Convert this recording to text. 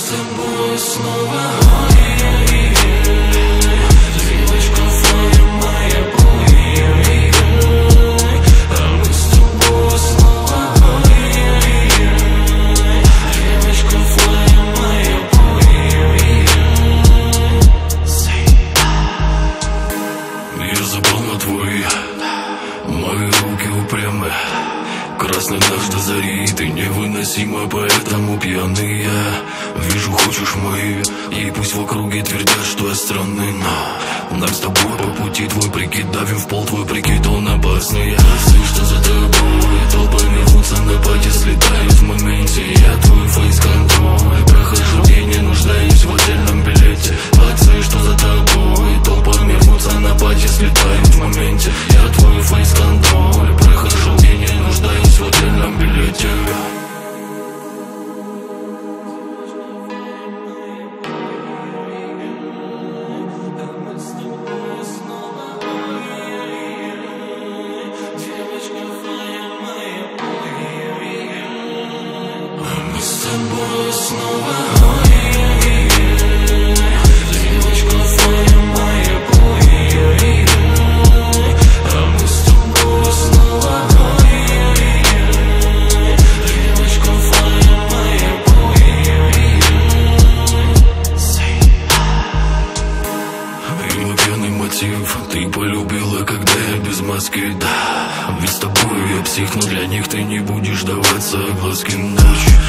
с тобой снова. Девочка твоя моя, ой-ой-ой. А мы с тобой снова. Ой-ой-ой. Девочка твоя моя, ой-ой-ой. Я забыл на твои, мои руки упрямы. Красный наш до зари, ты невыносима, поэтому пьяный я. Вижу, хочешь мои, и пусть в округе твердят, что я странный, но нам с тобой по пути твой прикид, давим в пол твой прикид, он опасный. Я знаю, что за тобой толпами рвутся на пати, слетают в моменте. Я твой фейс-контроль, прохожу и не нуждаюсь в отдельном билете. Пацаны, что за тобой толпами рвутся на пати, слетают в моменте. Я твой фейс-контроль, прохожу и не нуждаюсь в отдельном билете. Мы с тобой снова. Ой-ой-ой. Девочка твоя моя, ой-ой-ой. А мы с тобой снова. Ой-ой-ой. Девочка твоя моя, ой-ой-ой. И мой пьяный мотив ты полюбила, когда я без маски, да. Ведь с тобой я псих, но для них ты не будешь давать согласки. Ночь